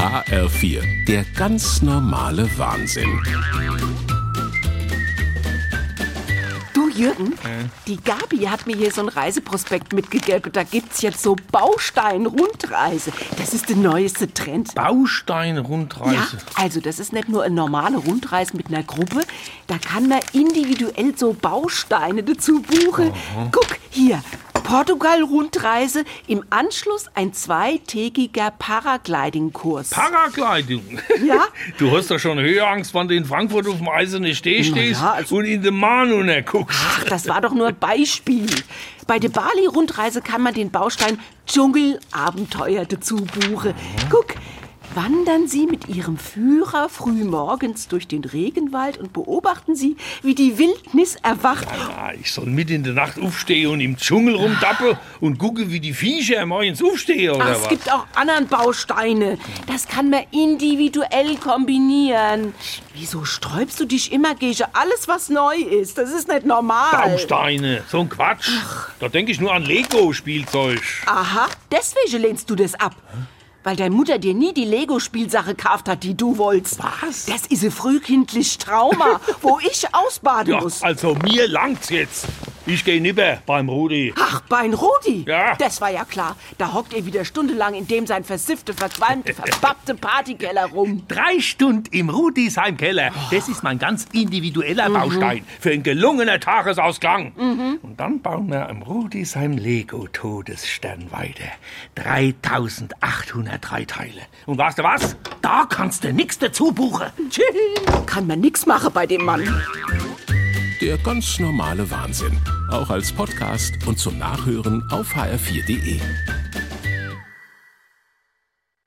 HR4, der ganz normale Wahnsinn. Du, Jürgen, die Gabi hat mir hier so ein Reiseprospekt mitgegeben. Da gibt's jetzt so Baustein-Rundreise. Das ist der neueste Trend. Baustein-Rundreise? Ja, also das ist nicht nur eine normale Rundreise mit einer Gruppe. Da kann man individuell so Bausteine dazu buchen. Aha. Guck, hier, Portugal-Rundreise, im Anschluss ein 2-tägiger Paragliding-Kurs. Paragliding? Ja. Du hast doch schon Höheangst, wenn du in Frankfurt auf dem eisernen Steh stehst und in den Mahn guckst. Ach, das war doch nur ein Beispiel. Bei der Bali-Rundreise kann man den Baustein Dschungelabenteuer dazu buchen. Guck, wandern Sie mit Ihrem Führer frühmorgens durch den Regenwald und beobachten Sie, wie die Wildnis erwacht. Ja, ich soll mit in der Nacht aufstehen und im Dschungel rumtappen und gucken, wie die Viecher morgens aufstehen, oder was? Es gibt auch anderen Bausteine. Das kann man individuell kombinieren. Wieso sträubst du dich immer gegen alles, was neu ist? Das ist nicht normal. Bausteine, so ein Quatsch. Da denke ich nur an Lego-Spielzeug. Aha, deswegen lehnst du das ab. Weil deine Mutter dir nie die Lego-Spielsache gekauft hat, die du wolltest. Was? Das ist ein frühkindliches Trauma, wo ich ausbaden muss. Also mir langt's jetzt. Ich geh nipper beim Rudi. Ach, beim Rudi? Ja. Das war ja klar. Da hockt er wieder stundenlang in dem sein versiffte, verqualmte, verpappte Partykeller rum. 3 Stunden im Rudis Heimkeller. Das ist mein ganz individueller Baustein für einen gelungenen Tagesausklang. Und dann bauen wir am Rudis Heim Lego-Todesstern weiter. 3803 Teile. Und weißt du was? Da kannst du nix dazu buchen. Tschüss. Kann man nix machen bei dem Mann. Der ganz normale Wahnsinn. Auch als Podcast und zum Nachhören auf hr4.de.